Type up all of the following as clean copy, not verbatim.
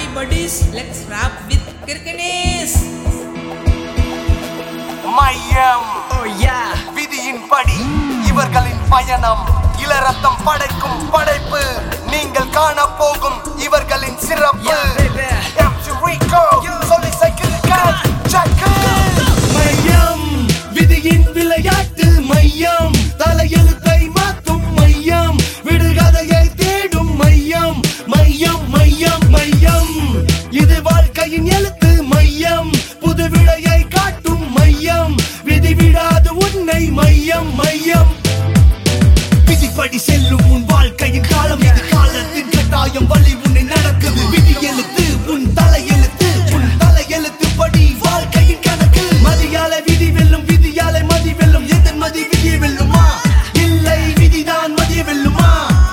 buddies, let's rap with Kirkenes. மையம் Oh yeah. விதியின் படி இவர்களின் பயணம் இளரத்தம் படைக்கும் படைப்பு நீங்கள் காண போகும் இவர்களின் சிறப்பு மையம் விதியின் விளையாட்டு மையம் தலையெழுத்தை மாற்றும் மையம் விடுகதையை தேடும் மையம் மையம் மையம் மையம் இது வாழ்க்கையின் எழுத்து மையம் புது விடையை காட்டும் மையம் விதி விடாது உன்னை மையம் மையம் விதிப்படி செல்லும் உன் வாழ்க்கையின் காலம் இது காலத்தின் கட்டாயம் வழி உன்னை நடக்குது விதி எழுத்து உன் தலையெழுத்து உன் தலையெழுத்து படி வாழ்க்கையின் கணக்கு மதியால விதி வெல்லும் விதியால மதி வெல்லும் எதன் மதி விதியை வெல்லுமா இல்லை விதிதான் மதியை வெல்லுமா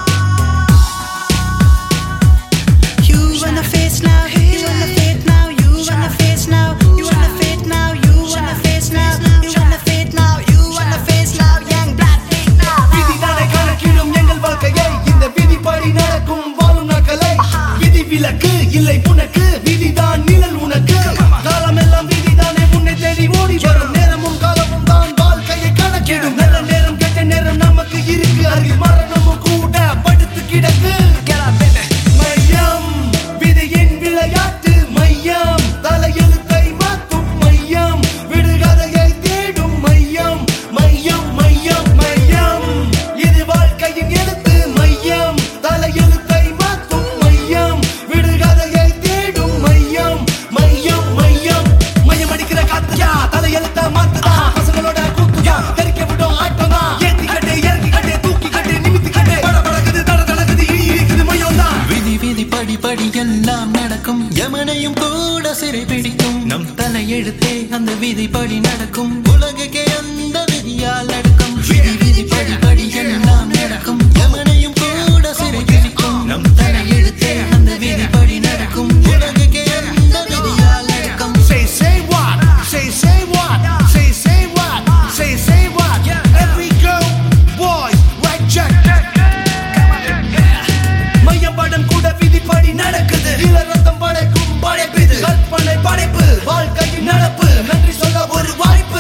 You wanna face now, you wanna fade now, you wanna face now, you wanna fade now, you wanna face now, you wanna fade now, you wanna face now, young black big now. விதிதானே கணக்கிடும் எங்கள் வாழ்க்கையை இந்த விதிப்படி நடக்கும் வாழும் நாட்களை விதி விலக்கு இல்லை உனக்கு விதிதான் நிழல் உனக்கு காலமெல்லாம் விதிதானே உன்னை தேடி ஓடி வரும் நேரமும் காலமும் தான் வாழ்க்கையை கணக்கிடும் நல்ல நேரம் கெட்ட நேரம் நமக்கு இருக்கு அருகில் மரணமும் கூட படுத்து கிடக்கு மையம் விதியின் விளையாட்டு மையம் தலையெழுத்தை மாற்றும் மையம் விடுகதையை தேடும் மையம் மையம் மையம் மையம் இது வாழ்க்கையின் எழுத்து மையம் தலையெழுத்தை மாற்றும் மையம் விடுகதையை தேடும் மையம் மையம் மையம் மையம் அடிக்கிற காத்துயா தலையெழுத்த மாத்துதா பசங்களோட கூத்துயா தெரிக்க விடும் ஆட்டம்தா ஏத்தி கட்டு இறக்கி கட்டு தூக்கி கட்டு நிமித்தி கட்டு படபடக்குது தடதடக்குது இருக்குது மையம் தான் விதி விதி படி படி எல்லாம் நடக்கும் யமனையும் கூட சிறை பிடிக்கும் நம் தலையெழுத்தே அந்த விதிப்படி நடக்கும் உலகுக்கே அந்த விதியால் நடக்கும் விதி விதி படி படி எல்லாம் நடக்கும் யமனையும் கூட சிறை பிடிக்கும் நம் தலையெழுத்தே அந்த விதிப்படி நடக்கும் உலகுக்கே அந்த விதியால் நடக்கும் Say what? Say what? Say what? Say what? Every girl, boy, right check. மையம் படம் கூட விதிப்படி நடக்குது இளரத்தம் படைக்கும் படைப்பு இது கற்பனை படைப்பு வாழ்க்கையின் நடப்பு நன்றி சொல்ல ஒரு வாய்ப்பு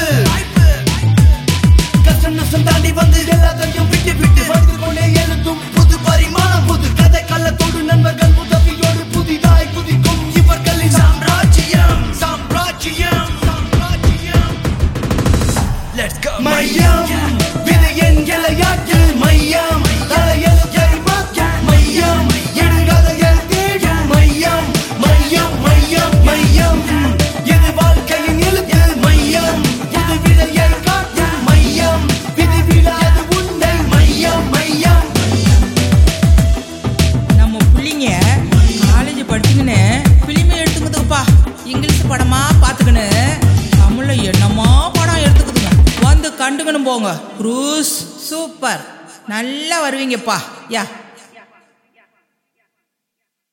கஷ்டம் நஷ்டம் தாண்டி வந்து எல்லாத்தையும் விட்டு விட்டு வாழ்ந்து கொண்டே எழுதும் புது பரிமாணம் புது கதை கள்ளத்தோடு நண்பர்கள் உதவியோடு புதிதாய் குதிக்கும் இவர்களின் சாம்ராஜ்யம் சாம்ராஜ்யம் சாம்ராஜ்யம் Let's go மையம் விதியின் விளையாட்டு மையம் தலையெழுத்தை மாற்றும் மையம் எடுகதையை தேடும் மையம் மையம் மையம் மையம் இது வாழ்க்கையின் எழுத்து மையம் இது விடையை காட்டும் மையம் விதி விடாது உன்னை மையம் மையம் நம்ம பிள்ளைங்க காலேஜ் படிச்சுக்கின்னு பிலிமை எடுத்துக்குதுப்பா இங்கிலீஷ் படமா பார்த்துக்கின்னு தமிழ்ல என்னமா படம் எடுத்துக்குதுங்க வந்து கண்டுக்கணும் போங்க க்ரூஸ் சூப்பர் நல்லா வருவீங்கப்பா யா